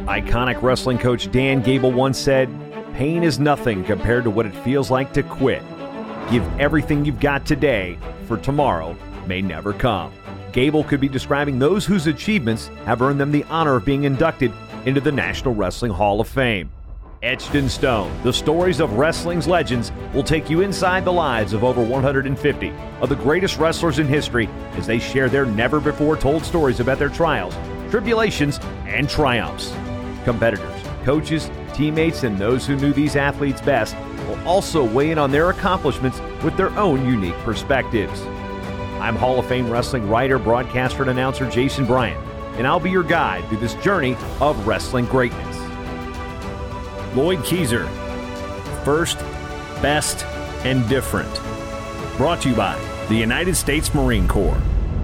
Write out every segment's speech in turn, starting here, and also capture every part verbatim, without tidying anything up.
Iconic wrestling coach Dan Gable once said, "Pain is nothing compared to what it feels like to quit. Give everything you've got today, for tomorrow may never come." Gable could be describing those whose achievements have earned them the honor of being inducted into the National Wrestling Hall of Fame. Etched in Stone, the stories of wrestling's legends will take you inside the lives of over one hundred fifty of the greatest wrestlers in history as they share their never-before-told stories about their trials, tribulations, and triumphs. Competitors, coaches, teammates, and those who knew these athletes best will also weigh in on their accomplishments with their own unique perspectives. I'm Hall of Fame wrestling writer, broadcaster, and announcer Jason Bryant, and I'll be your guide through this journey of wrestling greatness. Lloyd Keaser, First, Best, and Different. Brought to you by the United States Marine Corps.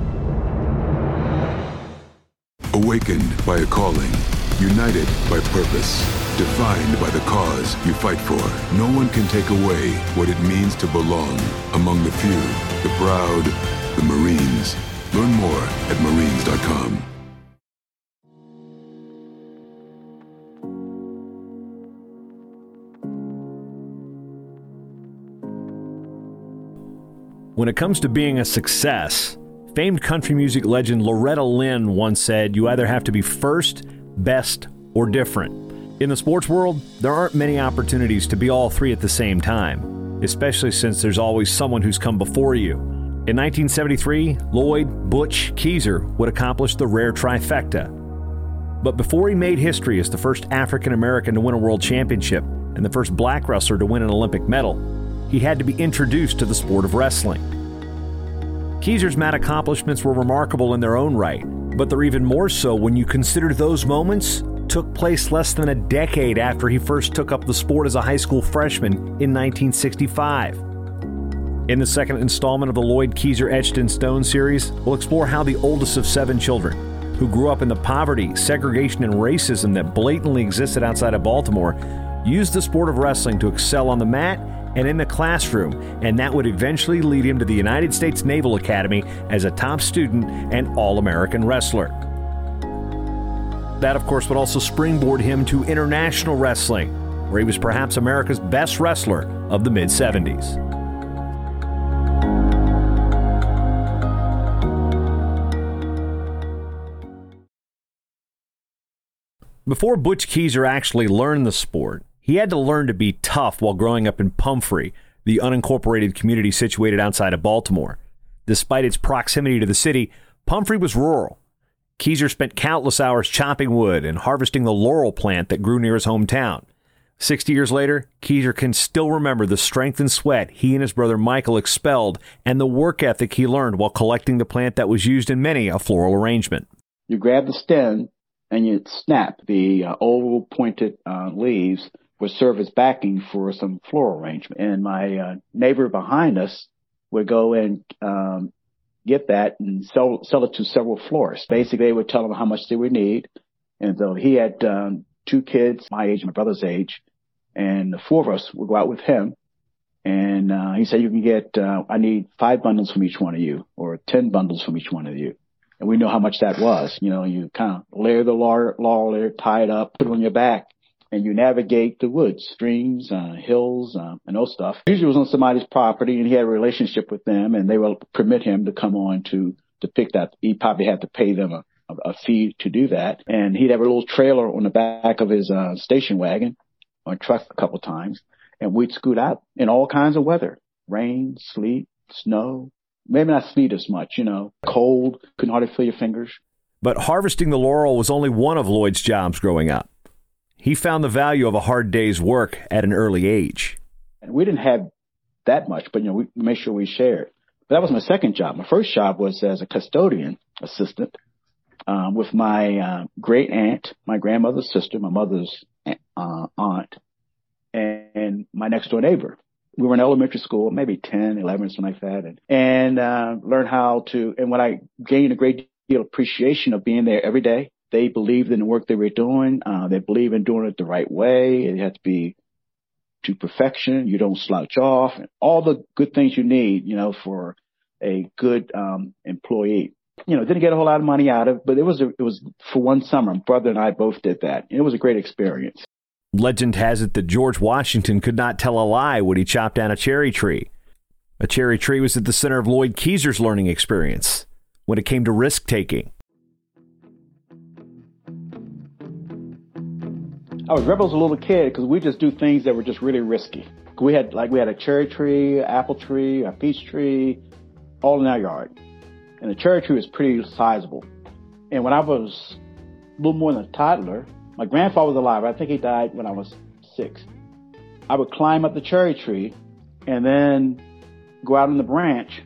Awakened by a calling, united by purpose, defined by the cause you fight for. No one can take away what it means to belong among the few, the proud, the Marines. Learn more at marines dot com. When it comes to being a success, famed country music legend Loretta Lynn once said, "You either have to be first, best, or different." In the sports world, there aren't many opportunities to be all three at the same time, especially since there's always someone who's come before you. In nineteen seventy-three, Lloyd Butch Keaser would accomplish the rare trifecta. But before he made history as the first African American to win a world championship and the first black wrestler to win an Olympic medal, he had to be introduced to the sport of wrestling. Keaser's mad accomplishments were remarkable in their own right, but they're even more so when you consider those moments took place less than a decade after he first took up the sport as a high school freshman in nineteen sixty-five. In the second installment of the Lloyd Keaser Etched in Stone series, we'll explore how the oldest of seven children, who grew up in the poverty, segregation, and racism that blatantly existed outside of Baltimore, used the sport of wrestling to excel on the mat and in the classroom, and that would eventually lead him to the United States Naval Academy as a top student and All-American wrestler. That, of course, would also springboard him to international wrestling, where he was perhaps America's best wrestler of the mid-seventies. Before Butch Keaser actually learned the sport, he had to learn to be tough while growing up in Pumphrey, the unincorporated community situated outside of Baltimore. Despite its proximity to the city, Pumphrey was rural. Keaser spent countless hours chopping wood and harvesting the laurel plant that grew near his hometown. Sixty years later, Keaser can still remember the strength and sweat he and his brother Michael expelled and the work ethic he learned while collecting the plant that was used in many a floral arrangement. You grab the stem and you snap the uh, oval pointed uh, leaves would serve as backing for some floral arrangement. And my uh, neighbor behind us would go and um, get that and sell sell it to several florists. Basically, they would tell them how much they would need. And so he had um, two kids, my age, my brother's age, and the four of us would go out with him. And uh, he said, you can get, uh, I need five bundles from each one of you, or ten bundles from each one of you. And we know how much that was. You know, you kind of layer the laurel, laurel layer, tie it up, put it on your back, and you navigate the woods, streams, uh, hills, uh, and those stuff. Usually it was on somebody's property, and he had a relationship with them, and they would permit him to come on to, to pick that. He probably had to pay them a, a fee to do that. And he'd have a little trailer on the back of his uh, station wagon or truck a couple times, and we'd scoot out in all kinds of weather, rain, sleet, snow. Maybe not sleet as much, you know, cold, couldn't hardly feel your fingers. But harvesting the laurel was only one of Lloyd's jobs growing up. He found the value of a hard day's work at an early age. And we didn't have that much, but, you know, we made sure we shared. But that was my second job. My first job was as a custodian assistant um, with my uh, great aunt, my grandmother's sister, my mother's uh, aunt, and my next door neighbor. We were in elementary school, maybe ten, eleven, something like that, and, and uh, learned how to, and when I gained a great deal of appreciation of being there every day. They believed in the work they were doing. Uh, they believe in doing it the right way. It had to be to perfection. You don't slouch off, and all the good things you need, you know, for a good um, employee. You know, didn't get a whole lot of money out of it, but it was, a, it was for one summer. My brother and I both did that. And it was a great experience. Legend has it that George Washington could not tell a lie when he chopped down a cherry tree. A cherry tree was at the center of Lloyd Keezer's learning experience when it came to risk-taking. I was rebel as a little kid because we just do things that were just really risky. We had like we had a cherry tree, apple tree, a peach tree, all in our yard. And the cherry tree was pretty sizable. And when I was a little more than a toddler, my grandfather was alive. I think he died when I was six. I would climb up the cherry tree and then go out on the branch.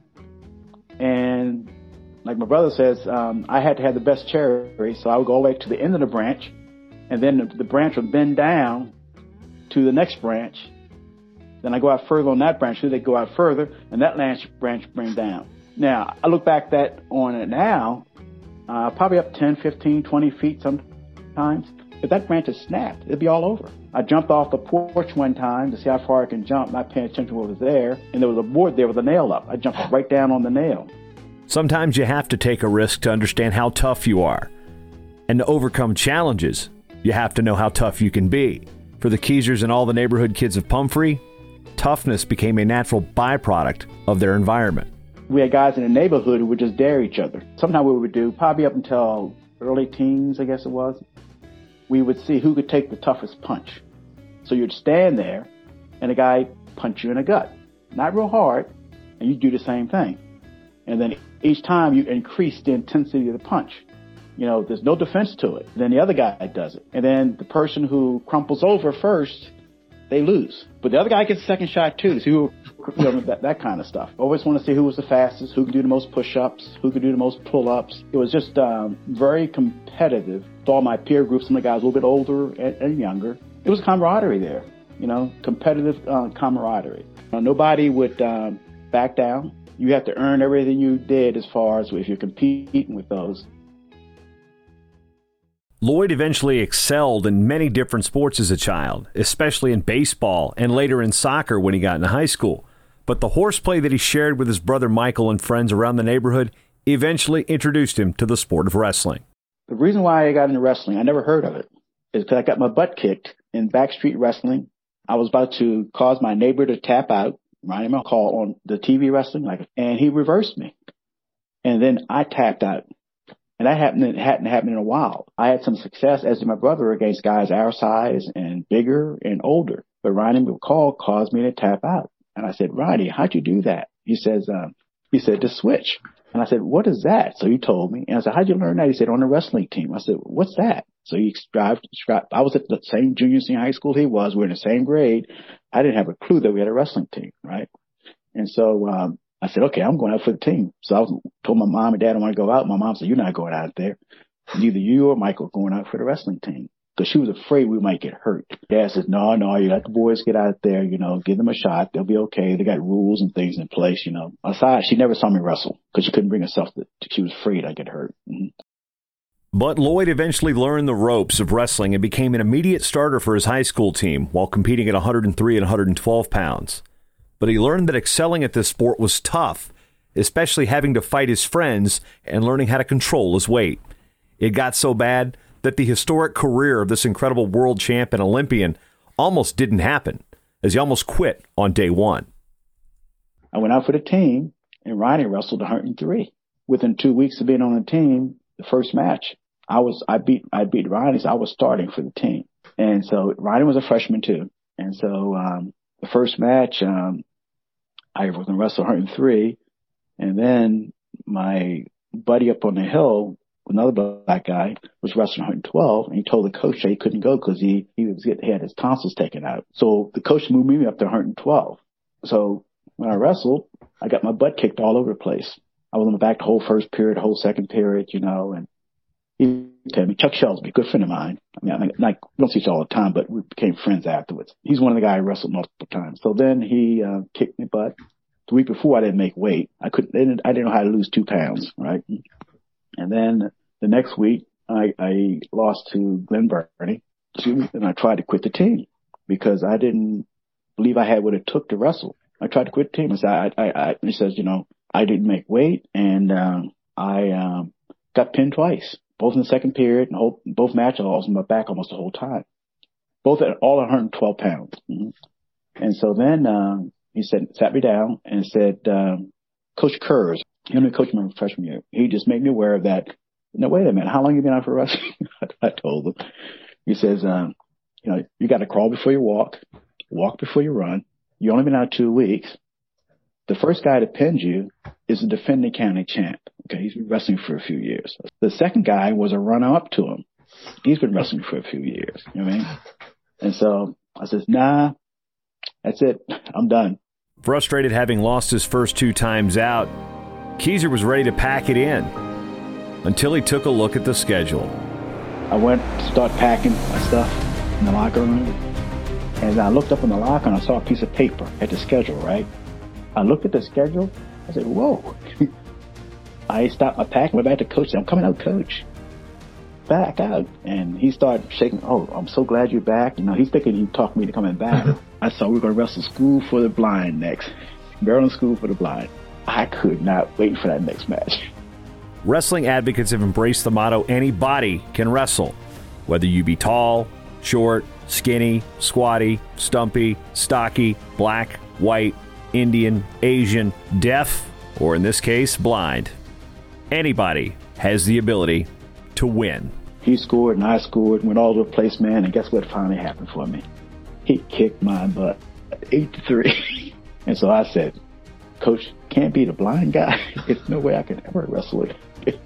And like my brother says, um, I had to have the best cherry, so I would go all the way to the end of the branch. And then the, the branch would bend down to the next branch. Then I go out further on that branch. Then they go out further, and that branch branch bring down. Now, I look back that on it now, uh, probably up ten, fifteen, twenty feet sometimes. If that branch had snapped, it'd be all over. I jumped off the porch one time to see how far I can jump, not paying attention to what was there. And there was a board there with a nail up. I jumped right down on the nail. Sometimes you have to take a risk to understand how tough you are. And to overcome challenges, you have to know how tough you can be. For the Keezers and all the neighborhood kids of Pumphrey, toughness became a natural byproduct of their environment. We had guys in the neighborhood who would just dare each other. Sometimes what we would do, probably up until early teens, I guess it was, we would see who could take the toughest punch. So you'd stand there, and a guy punch you in the gut. Not real hard, and you do the same thing. And then each time you increase the intensity of the punch. You know, there's no defense to it. Then the other guy does it. And then the person who crumples over first, they lose. But the other guy gets a second shot too. See who, you know, that, that kind of stuff. Always want to see who was the fastest, who could do the most push-ups, who could do the most pull-ups. It was just um, very competitive. With all my peer groups, some of the guys a little bit older and, and younger. It was camaraderie there, you know, competitive uh, camaraderie. Uh, nobody would um, back down. You have to earn everything you did as far as if you're competing with those. Lloyd eventually excelled in many different sports as a child, especially in baseball and later in soccer when he got into high school. But the horseplay that he shared with his brother Michael and friends around the neighborhood eventually introduced him to the sport of wrestling. The reason why I got into wrestling, I never heard of it, is because I got my butt kicked in backstreet wrestling. I was about to cause my neighbor to tap out, Ryan McCall, on the T V wrestling, like, and he reversed me. And then I tapped out. And that happened, it hadn't happened in a while. I had some success, as did my brother, against guys our size and bigger and older. But Ronnie McCall caused me to tap out. And I said, Ronnie, how'd you do that? He says, um, he said, to switch. And I said, what is that? So he told me. And I said, how'd you learn that? He said, on the wrestling team. I said, what's that? So he described, described, I was at the same junior senior high school he was. We were in the same grade. I didn't have a clue that we had a wrestling team, right? And so, um, I said, okay, I'm going out for the team. So I was, told my mom and dad I want to go out. My mom said, you're not going out there. Neither you or Michael are going out for the wrestling team. Because she was afraid we might get hurt. Dad said, no, no, you let the boys get out there, you know, give them a shot. They'll be okay. They got rules and things in place, you know. Aside, she never saw me wrestle because she couldn't bring herself to, she was afraid I'd get hurt. Mm-hmm. But Lloyd eventually learned the ropes of wrestling and became an immediate starter for his high school team while competing at one hundred three and one hundred twelve pounds. But he learned that excelling at this sport was tough, especially having to fight his friends and learning how to control his weight. It got so bad that the historic career of this incredible world champ and Olympian almost didn't happen, as he almost quit on day one. I went out for the team, and Ronnie wrestled one hundred three. Within two weeks of being on the team, the first match, I was I beat I beat Ronnie, so I was starting for the team. And so Ronnie was a freshman too. And so um, the first match, um, I was going to wrestle one hundred three, and then my buddy up on the hill, another black guy, was wrestling one hundred twelve, and he told the coach that he couldn't go because he he was getting, he had his tonsils taken out. So the coach moved me up to one hundred twelve. So when I wrestled, I got my butt kicked all over the place. I was on the back the whole first period, the whole second period, you know, and he told me, Chuck Shelsby, good friend of mine. I mean, I, like, we don't see each other all the time, but we became friends afterwards. He's one of the guys I wrestled multiple times. So then he uh, kicked me butt. The week before, I didn't make weight. I couldn't. I didn't know how to lose two pounds, right? And then the next week, I, I lost to Glenn Burney, and I tried to quit the team because I didn't believe I had what it took to wrestle. I tried to quit the team. I said, I, I, I he says, you know, I didn't make weight, and um, I got pinned twice, both in the second period, and whole, both matches. I was on my back almost the whole time. Both at all one hundred twelve pounds. Mm-hmm. And so then um, he said, sat me down and said, um, Coach Kurz, he only coached my freshman year. He just made me aware of that. No, wait a minute. How long have you been out for wrestling? I told him. He says, um, you know, you got to crawl before you walk, walk before you run. You only been out two weeks. The first guy that pinned you is the defending county champ. Okay, he's been wrestling for a few years. The second guy was a runner-up to him. He's been wrestling for a few years. You know what I mean? And so I says, nah, that's it. I'm done. Frustrated having lost his first two times out, Keezer was ready to pack it in until he took a look at the schedule. I went to start packing my stuff in the locker room. And I looked up in the locker and I saw a piece of paper at the schedule, right? I looked at the schedule. I said, whoa. I stopped my pack, went back to coach. Said, I'm coming out, coach. Back out. And he started shaking. Oh, I'm so glad you're back. You know, he's thinking he talked me to coming back. I saw we were going to wrestle School for the Blind next. Maryland School for the Blind. I could not wait for that next match. Wrestling advocates have embraced the motto, anybody can wrestle. Whether you be tall, short, skinny, squatty, stumpy, stocky, black, white, Indian, Asian, deaf, or in this case, blind. Anybody has the ability to win. He scored and I scored, went all over the place, man, and guess what finally happened for me? He kicked my butt, eight to three. And so I said, Coach, can't beat a blind guy. There's no way I can ever wrestle it.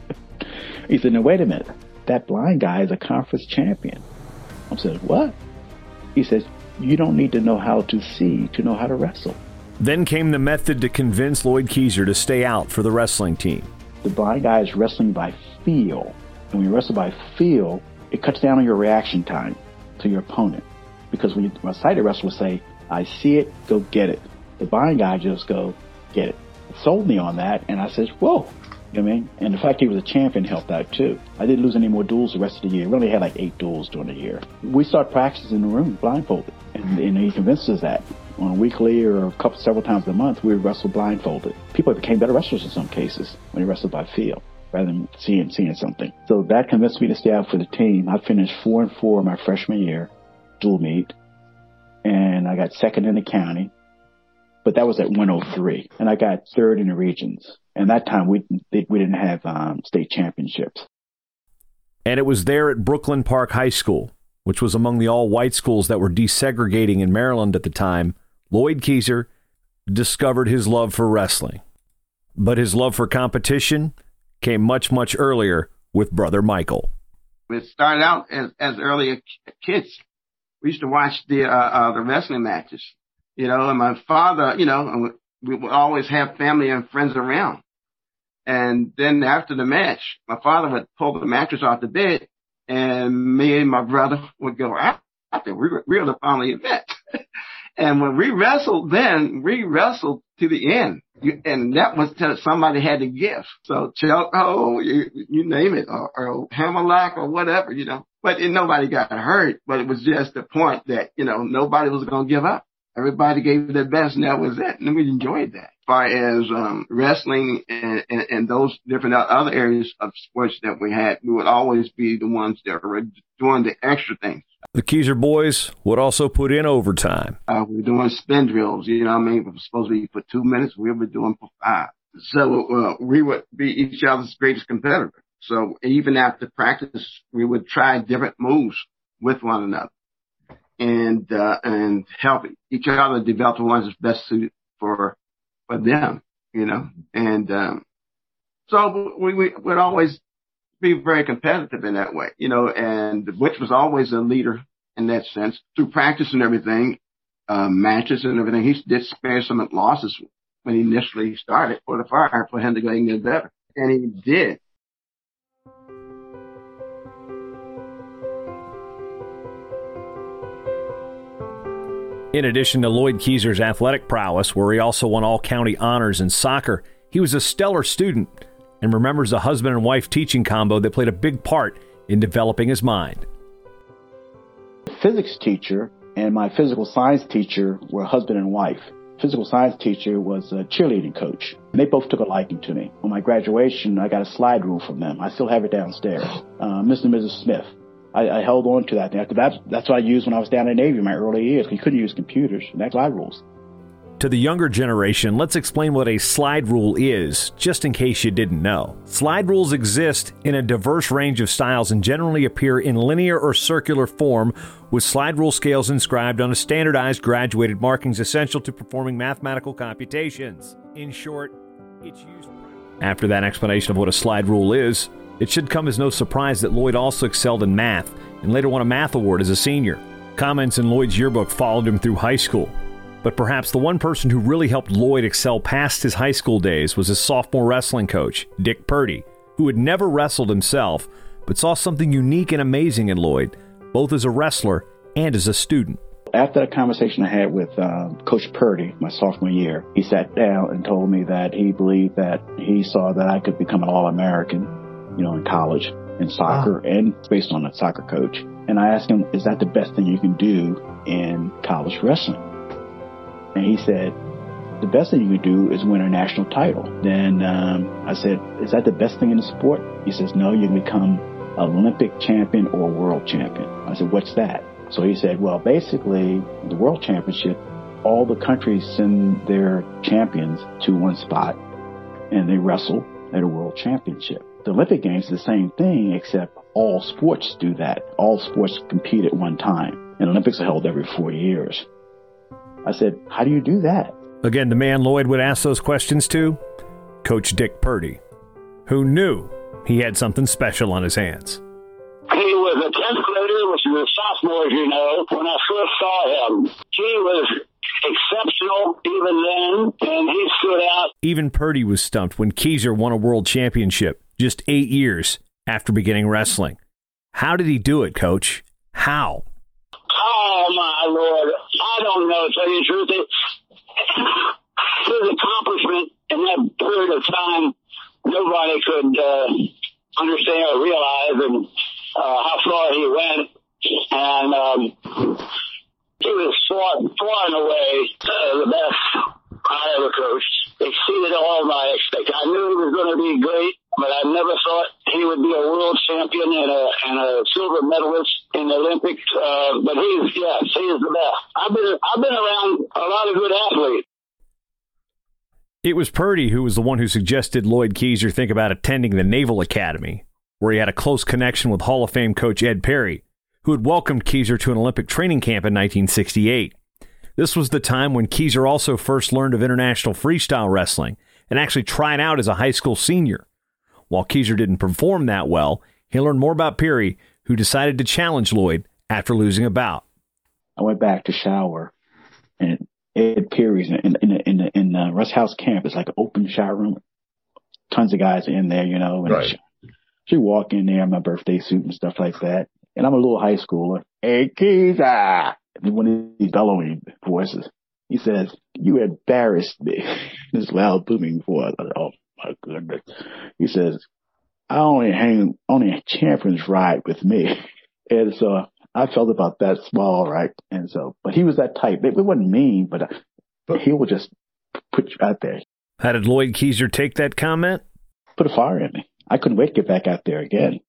He said, no, wait a minute. That blind guy is a conference champion. I said, what? He says, you don't need to know how to see to know how to wrestle. Then came the method to convince Lloyd Keezer to stay out for the wrestling team. The blind guy is wrestling by feel. And when you wrestle by feel, it cuts down on your reaction time to your opponent. Because when, you, when a sighted wrestler will say, I see it, go get it. The blind guy just go, get it. It sold me on that, and I said, whoa. You know what I mean? And the fact he was a champion helped out, too. I didn't lose any more duels the rest of the year. We only had like eight duels during the year. We started practicing in the room, blindfolded. And, and he convinced us that on a weekly or a couple, several times a month, we would wrestle blindfolded. People became better wrestlers in some cases when they wrestled by feel rather than seeing, seeing something. So that convinced me to stay out for the team. I finished four and four my freshman year, dual meet. And I got second in the county. But that was at one oh three. And I got third in the regions. And that time we we didn't have um, state championships. And it was there at Brooklyn Park High School, which was among the all-white schools that were desegregating in Maryland at the time, Lloyd Keezer discovered his love for wrestling. But his love for competition came much, much earlier with brother Michael. We started out as, as early kids. We used to watch the uh, uh, the wrestling matches, you know, and my father, you know, we would always have family and friends around. And then after the match, my father would pull the mattress off the bed, and me and my brother would go, I, I think we were, we were the family event. And when we wrestled then, we wrestled to the end. You, and that was till somebody had to give. So chokehold, you, you name it, or, or hammerlock or whatever, you know. But it, nobody got hurt, but it was just the point that, you know, nobody was going to give up. Everybody gave their best, and that was it. And we enjoyed that. As far as um, wrestling and, and, and those different other areas of sports that we had, we would always be the ones that were doing the extra things. The Keezer boys would also put in overtime. Uh, we were doing spin drills, you know what I mean? We were supposed to be for two minutes. We were doing for five. So uh, we would be each other's greatest competitor. So even after practice, we would try different moves with one another and uh, and help each other develop the ones that's best suited for for them, you know. And um, so we, we would always be very competitive in that way, you know, and Butch was always a leader in that sense through practice and everything, uh, matches and everything. He did spare some losses when he initially started for the fire for him to go and get better. And he did. In addition to Lloyd Keezer's athletic prowess, where he also won all-county honors in soccer, he was a stellar student and remembers a husband and wife teaching combo that played a big part in developing his mind. The physics teacher and my physical science teacher were husband and wife. physical science teacher was a cheerleading coach. And they both took a liking to me. On my graduation, I got a slide rule from them. I still have it downstairs. Uh, Mister and Missus Smith. I, I held on to that. That's, that's what I used when I was down in the Navy in my early years. You couldn't use computers. And that's slide rules. To the younger generation, let's explain what a slide rule is, just in case you didn't know. Slide rules exist in a diverse range of styles and generally appear in linear or circular form, with slide rule scales inscribed on a standardized graduated markings essential to performing mathematical computations. In short, it's used... After that explanation of what a slide rule is, it should come as no surprise that Lloyd also excelled in math and later won a math award as a senior. Comments in Lloyd's yearbook followed him through high school. But perhaps the one person who really helped Lloyd excel past his high school days was his sophomore wrestling coach, Dick Purdy, who had never wrestled himself, but saw something unique and amazing in Lloyd, both as a wrestler and as a student. After that conversation I had with uh, Coach Purdy, my sophomore year, he sat down and told me that he believed that he saw that I could become an All-American, you know, in college, in soccer, wow. and based on a soccer coach. And I asked him, is that the best thing you can do in college wrestling? And he said, the best thing you can do is win a national title. Then um, I said, is that the best thing in the sport? He says, no, you can become an Olympic champion or a world champion. I said, what's that? So he said, well, basically, the world championship, all the countries send their champions to one spot, and they wrestle at a world championship. The Olympic Games is the same thing, except all sports do that. All sports compete at one time. And Olympics are held every four years. I said, how do you do that? Again, the man Lloyd would ask those questions to, Coach Dick Purdy, who knew he had something special on his hands. He was a tenth grader, which was a sophomore, as you know, when I first saw him. He was exceptional even then, and he stood out. Even Purdy was stumped when Keiser won a world championship just eight years after beginning wrestling. How did he do it, Coach? How? Oh, my Lord. I don't know, to tell you the truth. It, his accomplishment in that period of time, nobody could uh, understand or realize and uh, how far he went. And um, he was far, far and away uh, the best I ever coached. Exceeded all my expectations. I knew he was going to be great, but I never thought he would be a world champion and a, and a silver medalist in the Olympics. Uh, but he's, yes, he is the best. I've been, I've been around a lot of good athletes. It was Purdy who was the one who suggested Lloyd Keiser think about attending the Naval Academy, where he had a close connection with Hall of Fame coach Ed Perry, who had welcomed Keiser to an Olympic training camp in nineteen sixty-eight. This was the time when Keiser also first learned of international freestyle wrestling and actually tried out as a high school senior. While Keiser didn't perform that well, he learned more about Perry, who decided to challenge Lloyd after losing a bout. I went back to shower, and Ed Perry's in, in, in, in, in the Russ House camp. It's like an open shower room. Tons of guys in there, you know. And right. she, she walk in there in my birthday suit and stuff like that. And I'm a little high schooler. Hey, Keiser! And one of these bellowing voices. He says, you embarrassed me. This loud booming voice. Oh, my goodness. He says, I only hang, only champions ride with me. And so I felt about that small, right? And so, but he was that type. It, it wasn't mean, but, but he would just put you out there. How did Lloyd Keiser take that comment? Put a fire in me. I couldn't wait to get back out there again.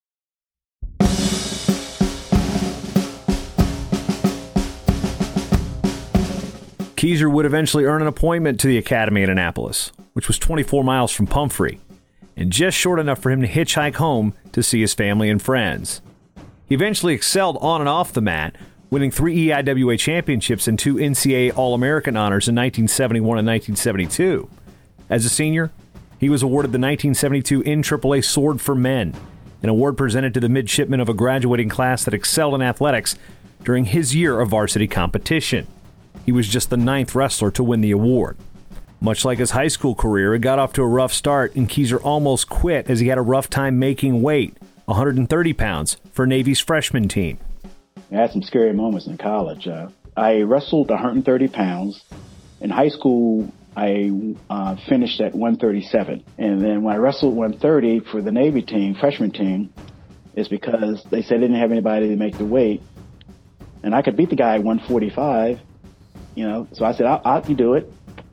Keiser would eventually earn an appointment to the Academy in Annapolis, which was twenty-four miles from Pumphrey, and just short enough for him to hitchhike home to see his family and friends. He eventually excelled on and off the mat, winning three E I W A championships and two N C double A All-American honors in nineteen seventy-one and nineteen seventy-two. As a senior, he was awarded the nineteen seventy-two N double A Sword for Men, an award presented to the midshipmen of a graduating class that excelled in athletics during his year of varsity competition. He was just the ninth wrestler to win the award. Much like his high school career, it got off to a rough start, and Keiser almost quit as he had a rough time making weight, one hundred thirty pounds, for Navy's freshman team. I had some scary moments in college. Uh, I wrestled one hundred thirty pounds. In high school, I uh, finished at one thirty-seven. And then when I wrestled one thirty for the Navy team, freshman team, it's because they said they didn't have anybody to make the weight. And I could beat the guy at one forty-five. You know, so I said, I'll, I'll do it.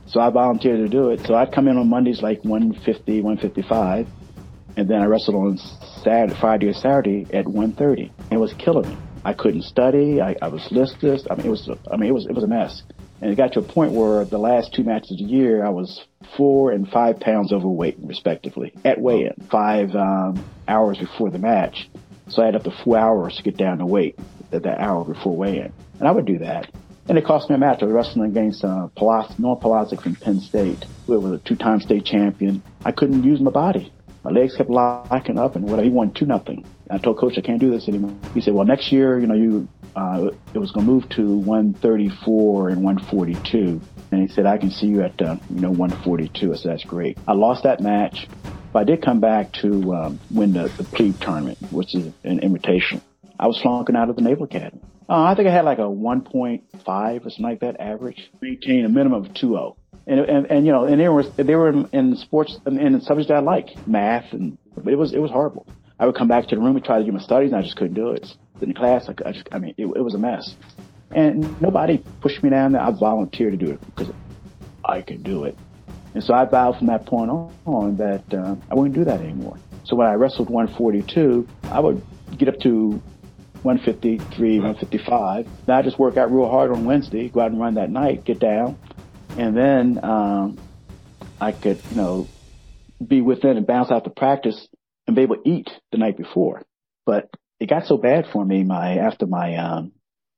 So I volunteered to do it. So I'd come in on Mondays like one fifty, one fifty-five, and then I wrestled on Saturday, Friday or Saturday at one thirty. It was killing me. I couldn't study. I, I was listless. I mean, it was. I mean, it was. It was a mess. And it got to a point where the last two matches of the year, I was four and five pounds overweight, respectively, at weigh-in, five um, hours before the match. So I had up to four hours to get down to weight at that hour before weigh-in. And I would do that. And it cost me a match. I was wrestling against uh, Polas- Noah Polazik from Penn State, who was a two-time state champion. I couldn't use my body. My legs kept locking up, and whatever. He won two nothing. I told Coach, I can't do this anymore. He said, well, next year, you know, you uh, it was going to move to one thirty-four and one forty-two. And he said, I can see you at, uh, you know, one forty-two. I said, that's great. I lost that match, but I did come back to um, win the, the plebe tournament, which is an invitation. I was flunking out of the Naval Academy. Uh, I think I had like a one point five or something like that average. Maintained a minimum of two oh. And, and, and, you know, and they were, they were in, in sports and in subjects that I like, math, and but it was, it was horrible. I would come back to the room and try to do my studies, and I just couldn't do it. In class, I, I just, I mean, it, it was a mess. And nobody pushed me down there. I volunteered to do it because I could do it. And so I vowed from that point on that uh, I wouldn't do that anymore. So when I wrestled one forty-two, I would get up to one fifty-three, one fifty-five. Then I just work out real hard on Wednesday, go out and run that night, get down. And then um, I could, you know, be within and bounce out to practice and be able to eat the night before. But it got so bad for me my after my um,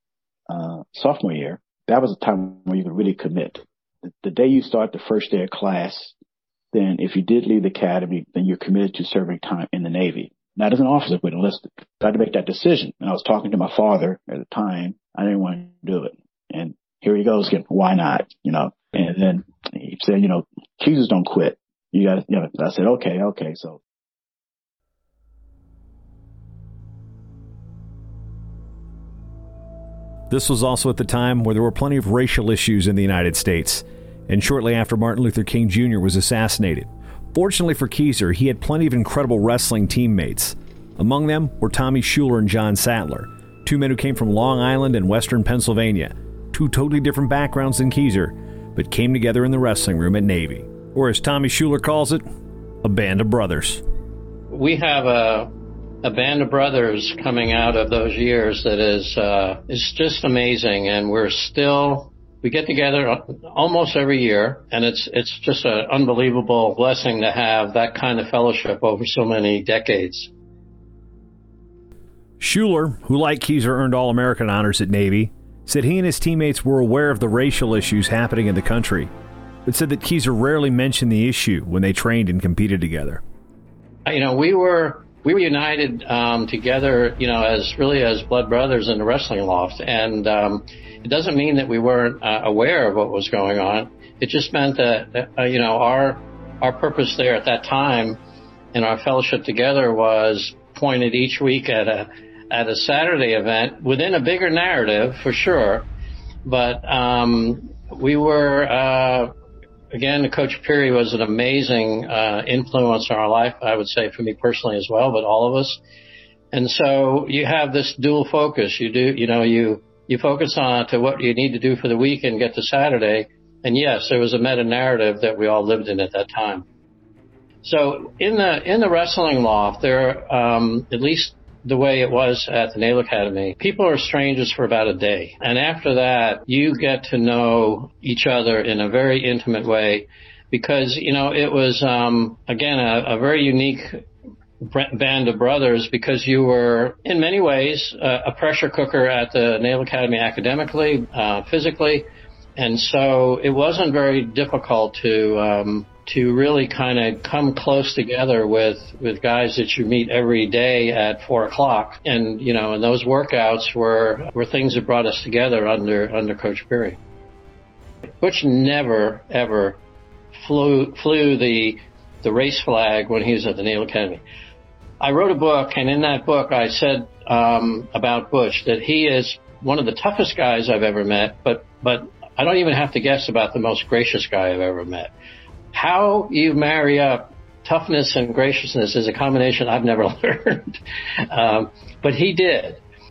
uh, sophomore year. That was a time where you could really commit. The, the day you start the first day of class, then if you did leave the academy, then you're committed to serving time in the Navy. Not as an officer, but enlisted. I had to make that decision. And I was talking to my father at the time. I didn't want to do it. And here he goes again. Why not? You know. And then he said, you know, accusers don't quit. You got to, you know, I said, okay, okay. So. This was also at the time where there were plenty of racial issues in the United States, and shortly after Martin Luther King Junior was assassinated. Fortunately for Keezer, he had plenty of incredible wrestling teammates. Among them were Tommy Schuler and John Sattler, two men who came from Long Island and Western Pennsylvania, two totally different backgrounds than Keezer, but came together in the wrestling room at Navy, or as Tommy Schuler calls it, a band of brothers. We have a a band of brothers coming out of those years that is uh, is just amazing, and we're still we get together almost every year, and it's it's just an unbelievable blessing to have that kind of fellowship over so many decades. Schuler, who like Keezer earned All-American honors at Navy, said he and his teammates were aware of the racial issues happening in the country, but said that Keezer rarely mentioned the issue when they trained and competed together. You know, we were we were united um, together, you know, as really as blood brothers in the wrestling loft, and um, it doesn't mean that we weren't uh, aware of what was going on. It just meant that, uh, you know, our our purpose there at that time and our fellowship together was pointed each week at a at a Saturday event within a bigger narrative, for sure. But um, we were, uh, again, Coach Peary was an amazing uh, influence in our life, I would say, for me personally as well, but all of us. And so you have this dual focus. You do, you know, you, you focus on to what you need to do for the week and get to Saturday. And yes, there was a meta narrative that we all lived in at that time. So in the, in the wrestling loft, there, um, at least the way it was at the Naval Academy, people are strangers for about a day. And after that, you get to know each other in a very intimate way because, you know, it was, um, again, a, a very unique band of brothers because you were, in many ways, uh, a pressure cooker at the Naval Academy academically, uh, physically. And so it wasn't very difficult to, um, to really kind of come close together with, with guys that you meet every day at four o'clock. And, you know, and those workouts were, were things that brought us together under, under Coach Peary. Butch never, ever flew, flew the, the race flag when he was at the Naval Academy. I wrote a book, and in that book I said, um, about Butch that he is one of the toughest guys I've ever met, but, but I don't even have to guess about the most gracious guy I've ever met. How you marry up toughness and graciousness is a combination I've never learned. Um, but he did.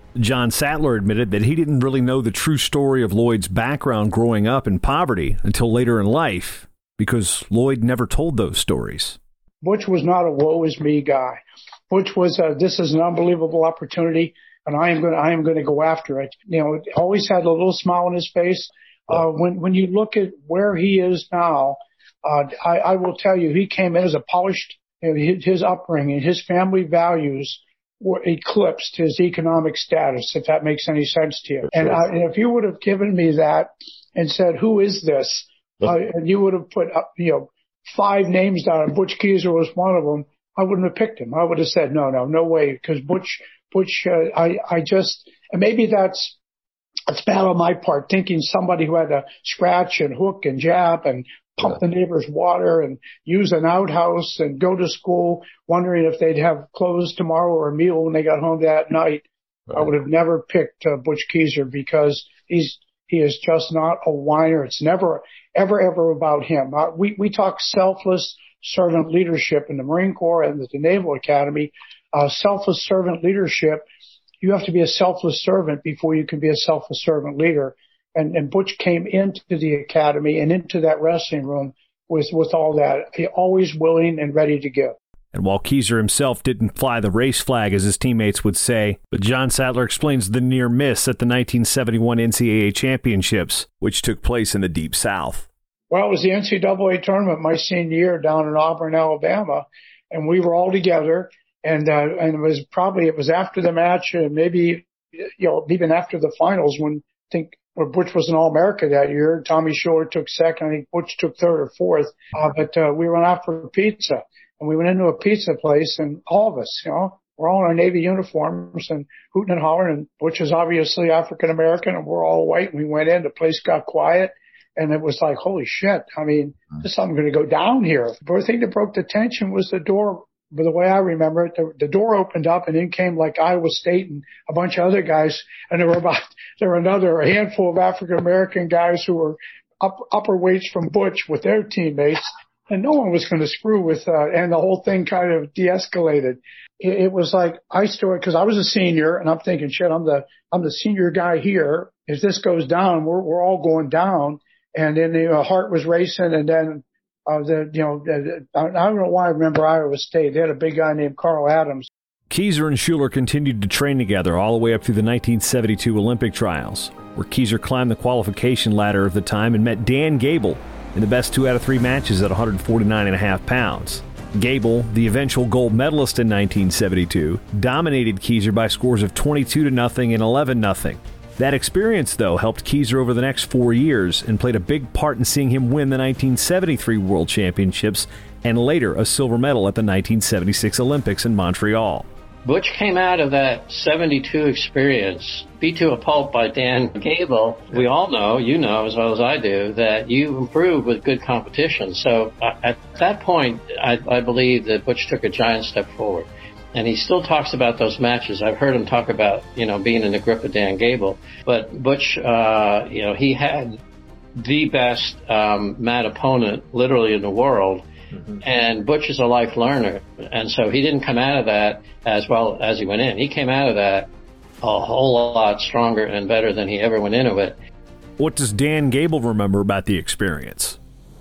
John Sattler admitted that he didn't really know the true story of Lloyd's background growing up in poverty until later in life, because Lloyd never told those stories. Butch was not a woe is me guy. Butch was a, this is an unbelievable opportunity, and I am going to, I am going to go after it. You know, always had a little smile on his face. Uh, when, when you look at where he is now, uh, I, I will tell you, he came in as a polished, you know, his, his upbringing, his family values were eclipsed his economic status, if that makes any sense to you. And, I, and if you would have given me that and said, who is this? Uh, and you would have put up, you know, five names down, and Butch Kieser was one of them, I wouldn't have picked him. I would have said, no, no, no way, because Butch, Butch, uh, I, I just, and maybe that's, it's bad on my part, thinking somebody who had to scratch and hook and jab and pump yeah. the neighbor's water and use an outhouse and go to school, wondering if they'd have clothes tomorrow or a meal when they got home that night. Right. I would have never picked uh, Butch Kieser, because he's, he is just not a whiner. It's never, ever, ever about him. Uh, we, we talk selfless servant leadership in the Marine Corps and the Naval Academy. Uh, selfless servant leadership. You have to be a selfless servant before you can be a selfless servant leader. And, and Butch came into the academy and into that wrestling room with, with all that, always willing and ready to give. And while Kieser himself didn't fly the race flag, as his teammates would say, but John Sattler explains the near miss at the nineteen seventy-one N C double A championships, which took place in the Deep South. Well, it was the N C double A tournament my senior year down in Auburn, Alabama, and we were all together. And, uh, and it was probably, it was after the match, and maybe, you know, even after the finals, when I think, where Butch was an All-America that year. Tommy Schiller took second. I think Butch took third or fourth. Uh, but, uh, we went out for pizza, and we went into a pizza place, and all of us, you know, we're all in our Navy uniforms and hooting and hollering, and Butch is obviously African-American, and we're all white. And we went in, the place got quiet, and it was like, holy shit. I mean, there's something going to go down here. The thing that broke the tension was the door. But the way I remember it, the, the door opened up, and in came like Iowa State and a bunch of other guys. And there were about, there were another, a handful of African-American guys who were up, upper weights from Butch with their teammates. And no one was going to screw with, uh, and the whole thing kind of de-escalated. It, it was like, I started, cause I was a senior, and I'm thinking, shit, I'm the, I'm the senior guy here. If this goes down, we're, we're all going down. And then the uh, heart was racing, and then, Uh, the, you know, the, I don't know why I remember Iowa State. They had a big guy named Carl Adams. Kieser and Schiller continued to train together all the way up through the nineteen seventy-two Olympic trials, where Kieser climbed the qualification ladder of the time and met Dan Gable in the best two out of three matches at one forty-nine and a half pounds. Gable, the eventual gold medalist in nineteen seventy-two, dominated Kieser by scores of twenty-two to nothing and eleven nothing. That experience, though, helped Kieser over the next four years and played a big part in seeing him win the nineteen seventy-three World Championships and later a silver medal at the nineteen seventy-six Olympics in Montreal. Butch came out of that seventy-two experience, beat to a pulp by Dan Gable. We all know, you know as well as I do, that you improve with good competition. So uh, at that point, I, I believe that Butch took a giant step forward. And he still talks about those matches. I've heard him talk about, you know, being in the grip of Dan Gable. But Butch, uh, you know, he had the best um, mat opponent literally in the world. Mm-hmm. And Butch is a life learner. And so he didn't come out of that as well as he went in. He came out of that a whole lot stronger and better than he ever went into it. What does Dan Gable remember about the experience?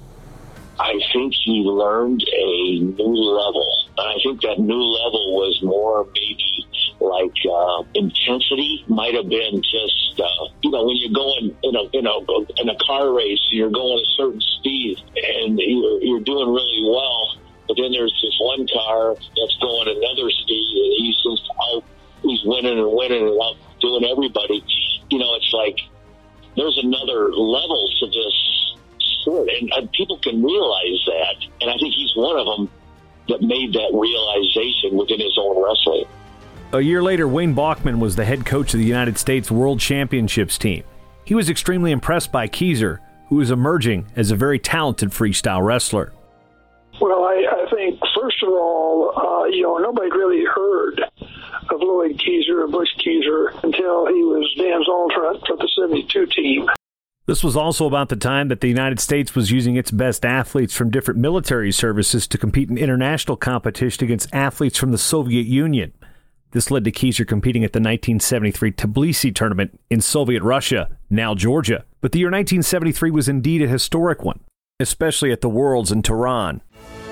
I think he learned a new level. And I think that new level was more maybe like uh, intensity. Might have been just, uh, you know, when you're going in a, in a, in a car race, you're going a certain speed and you're, you're doing really well. But then there's this one car that's going another speed, and he's just out, he's winning and winning and outdoing everybody. You know, it's like there's another level to this sport, and uh, people can realize that. And I think he's one of them that made that realization within his own wrestling. A year later, Wayne Bachman was the head coach of the United States World Championships team. He was extremely impressed by Kieser, who was emerging as a very talented freestyle wrestler. Well, I, I think, first of all, uh, you know, nobody really heard of Lloyd Kieser or Butch Kieser until he was Dan's alternate for the seventy-two team. This was also about the time that the United States was using its best athletes from different military services to compete in international competition against athletes from the Soviet Union. This led to Kieser competing at the nineteen seventy-three Tbilisi tournament in Soviet Russia, now Georgia. But the year nineteen seventy-three was indeed a historic one, especially at the Worlds in Tehran.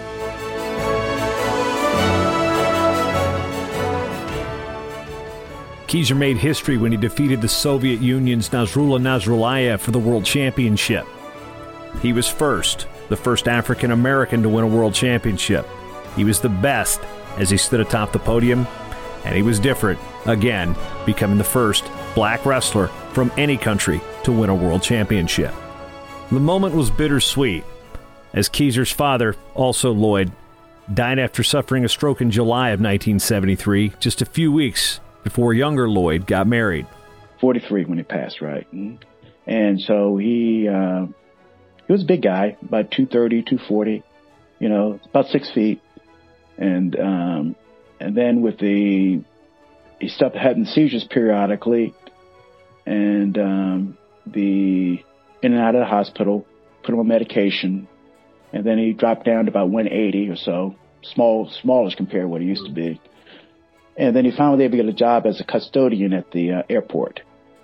Kieser made history when he defeated the Soviet Union's Nasrullah Nasrullayev for the World Championship. He was first, the first African American to win a World Championship. He was the best as he stood atop the podium, and he was different, again, becoming the first black wrestler from any country to win a World Championship. The moment was bittersweet, as Kieser's father, also Lloyd, died after suffering a stroke in July of nineteen seventy-three, just a few weeks before younger Lloyd got married. forty-three when he passed, right? And so he uh, he was a big guy, about two thirty, two forty, you know, about six feet. And um, and then with the, he stopped having seizures periodically, and um, the in and out of the hospital, put him on medication, and then he dropped down to about one eighty or so, small, smallish compared to what he used to be. And then he finally was able to get a job as a custodian at the uh, airport.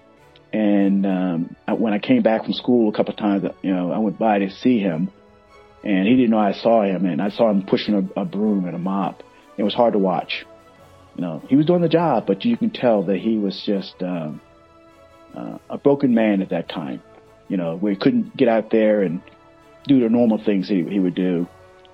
And um, I, when I came back from school a couple of times, you know, I went by to see him, and he didn't know I saw him, and I saw him pushing a, a broom and a mop. It was hard to watch. You know, he was doing the job, but you can tell that he was just um, uh, a broken man at that time. You know, where he couldn't get out there and do the normal things he, he would do,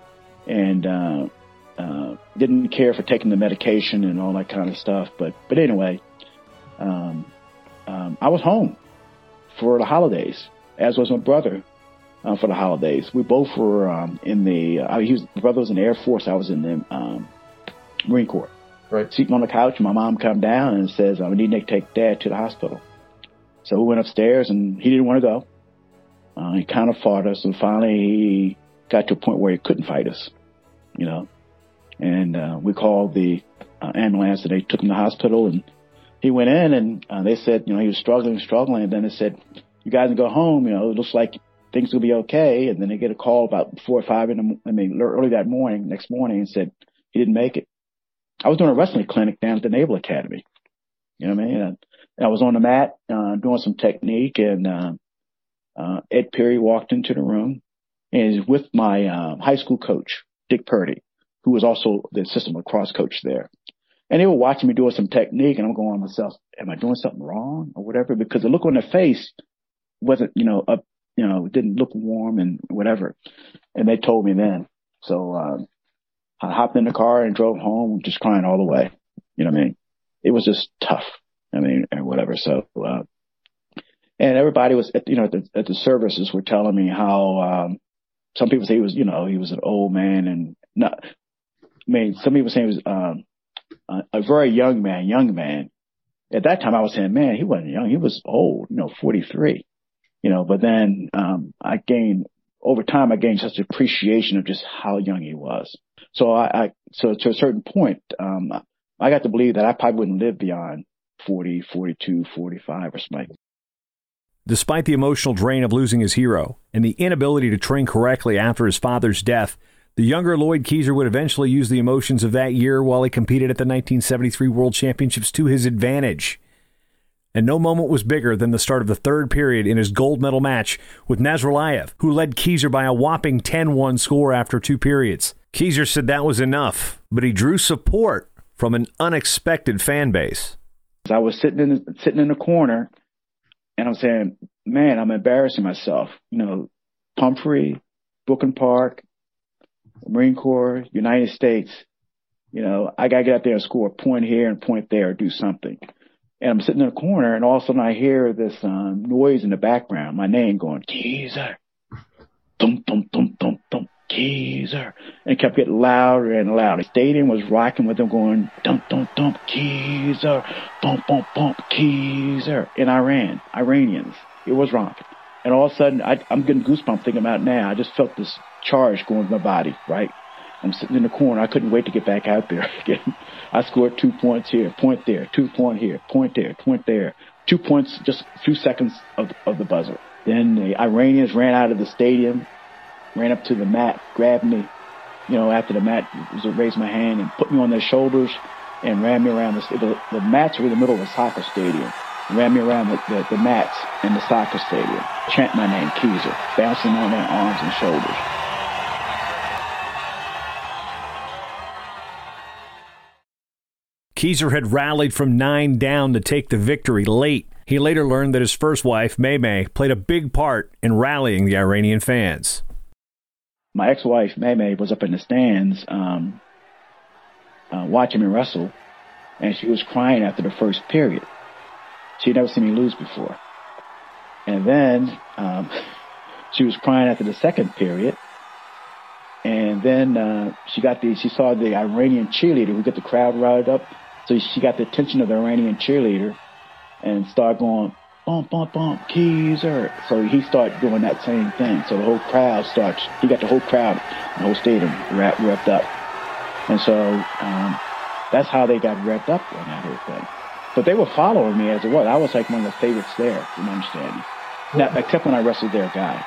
and uh, uh, didn't care for taking the medication and all that kind of stuff. But but anyway, um, um, I was home for the holidays, as was my brother uh, for the holidays. We both were um, in the. Uh, he was, my brother was in the Air Force. I was in the um, Marine Corps. Right. Sitting on the couch, and my mom come down and says, "I need to take Dad to the hospital." So we went upstairs, and he didn't want to go. Uh, he kind of fought us, and finally he got to a point where he couldn't fight us, you know. And uh, we called the uh, ambulance, and they took him to the hospital, and he went in, and uh, they said, you know, he was struggling, struggling, and then they said, "You guys can go home, you know, it looks like things will be okay." And then they get a call about four or five in the, I mean, early that morning, next morning, and said he didn't make it. I was doing a wrestling clinic down at the Naval Academy, you know what I mean? And I was on the mat uh, doing some technique, and uh, uh, Ed Perry walked into the room, and he's with my uh, high school coach, Dick Purdy, who was also the assistant lacrosse coach there. And they were watching me doing some technique, and I'm going to myself, am I doing something wrong or whatever? Because the look on their face wasn't, you know, up, you know, didn't look warm and whatever. And they told me then. So um, I hopped in the car and drove home, just crying all the way. You know what I mean? It was just tough. I mean, and whatever. So, uh, and everybody was, at, you know, at the, at the services were telling me how, um, some people say he was, you know, he was an old man, and not, I mean, some people say he was, um, a, a very young man, young man. At that time I was saying, man, he wasn't young. He was old, you know, forty-three, you know, but then, um, I gained, over time I gained such appreciation of just how young he was. So I, I so to a certain point, um, I got to believe that I probably wouldn't live beyond forty, forty-two, forty-five or something. Despite the emotional drain of losing his hero and the inability to train correctly after his father's death, the younger Lloyd Kieser would eventually use the emotions of that year while he competed at the nineteen seventy-three World Championships to his advantage. And no moment was bigger than the start of the third period in his gold medal match with Nasrullayev, who led Kieser by a whopping ten one score after two periods. Kieser said that was enough, but he drew support from an unexpected fan base. I was sitting in the, sitting in the corner, and I'm saying, man, I'm embarrassing myself. You know, Pumphrey, Brooklyn Park, Marine Corps, United States. You know, I got to get out there and score a point here and point there, do something. And I'm sitting in the corner, and all of a sudden I hear this um, noise in the background, my name going, Kieser, thump, thump, thump, thump, thump, Kieser. And it kept getting louder and louder. The stadium was rocking with them going, dump, dump, dump, Kieser, bump, bump, bump, Kieser. In Iran, Iranians, it was rocking. And all of a sudden, I, I'm getting goosebumps thinking about it now. I just felt this charge going through my body, right? I'm sitting in the corner. I couldn't wait to get back out there again. I scored two points here, point there, two point here, point there, point there. Two points, just a few seconds of, of the buzzer. Then the Iranians ran out of the stadium, ran up to the mat, grabbed me, you know, after the mat, raised my hand and put me on their shoulders. and ran me around. The, the, the mats were in the middle of a soccer stadium. Ran me around the, the, the mats in the soccer stadium, chant my name, Keezer, bouncing on their arms and shoulders. Keezer had rallied from nine down to take the victory late. He later learned that his first wife, Maymay, played a big part in rallying the Iranian fans. My ex-wife, Maymay, was up in the stands um, uh, watching me wrestle, and she was crying after the first period. She'd never seen me lose before. And then um, she was crying after the second period. And then uh, she got the she saw the Iranian cheerleader who got the crowd riled up. So she got the attention of the Iranian cheerleader and started going, bump, bump, bump, Keezer. So he started doing that same thing. So the whole crowd starts, he got the whole crowd, the whole stadium wrapped, wrapped up. And so um, that's how they got wrapped up on that whole thing. But they were following me as it was. I was like one of the favorites there, from my understanding. Now, except when I wrestled their guy.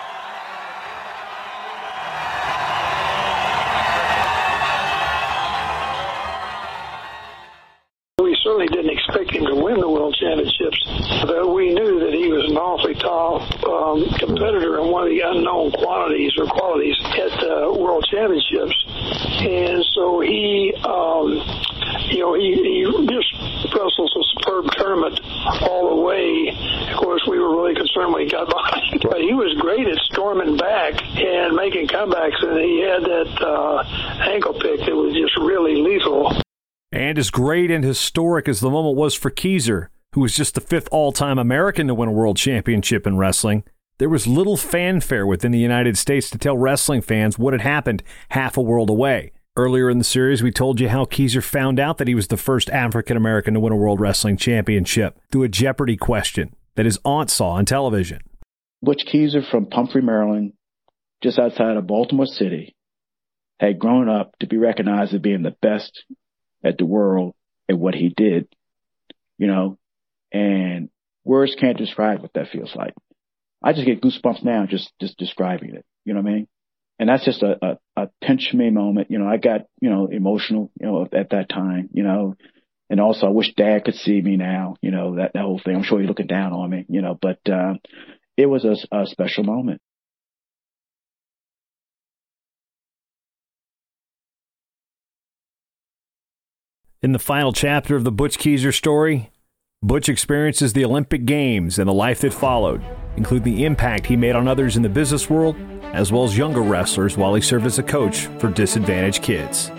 We certainly didn't expect him to win the World Championships, though we knew that he was an awfully tough um, competitor and one of the unknown quantities or qualities at the World Championships. And so he, um, you know, he, he just wrestles a superb tournament all the way. Of course, we were really concerned when he got behind, but he was great at storming back and making comebacks, and he had that uh, ankle pick that was just really lethal. And as great and historic as the moment was for Keezer, who was just the fifth all-time American to win a world championship in wrestling, there was little fanfare within the United States to tell wrestling fans what had happened half a world away. Earlier in the series, we told you how Keezer found out that he was the first African-American to win a World Wrestling Championship through a Jeopardy question that his aunt saw on television. Butch Keezer from Pumphrey, Maryland, just outside of Baltimore City, had grown up to be recognized as being the best at the world at what he did, you know, and words can't describe what that feels like. I just get goosebumps now just, just describing it, you know what I mean? And that's just a, a, a pinch me moment. You know, I got, you know, emotional, you know, at that time, you know, and also I wish Dad could see me now, you know, that, that whole thing. I'm sure he's looking down on me, you know, but uh, it was a, a special moment. In the final chapter of the Butch Keezer story, Butch experiences the Olympic Games and the life that followed, including the impact he made on others in the business world, as well as younger wrestlers while he served as a coach for disadvantaged kids.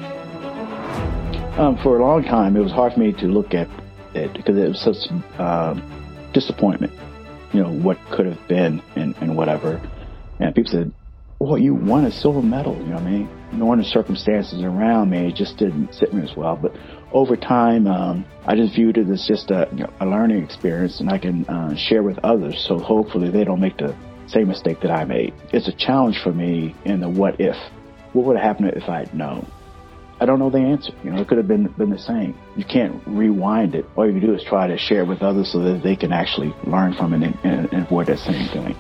Um, for a long time, it was hard for me to look at it because it was such uh, disappointment, you know, what could have been and, and whatever. And people said, well, you won a silver medal, you know what I mean? Knowing the circumstances around me, it just didn't sit me as well. But over time, um, I just viewed it as just a, you know, a learning experience, and I can uh, share with others, so hopefully they don't make the same mistake that I made. It's a challenge for me in the what if. What would have happened if I had known? I don't know the answer. You know, it could have been been the same. You can't rewind it. All you can do is try to share it with others so that they can actually learn from it and, and, and avoid that same thing.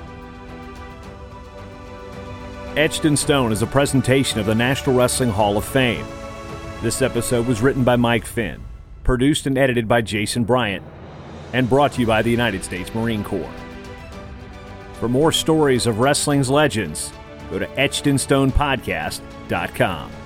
Etched in Stone is a presentation of the National Wrestling Hall of Fame. This episode was written by Mike Finn, produced and edited by Jason Bryant, and brought to you by the United States Marine Corps. For more stories of wrestling's legends, go to etched in stone podcast dot com.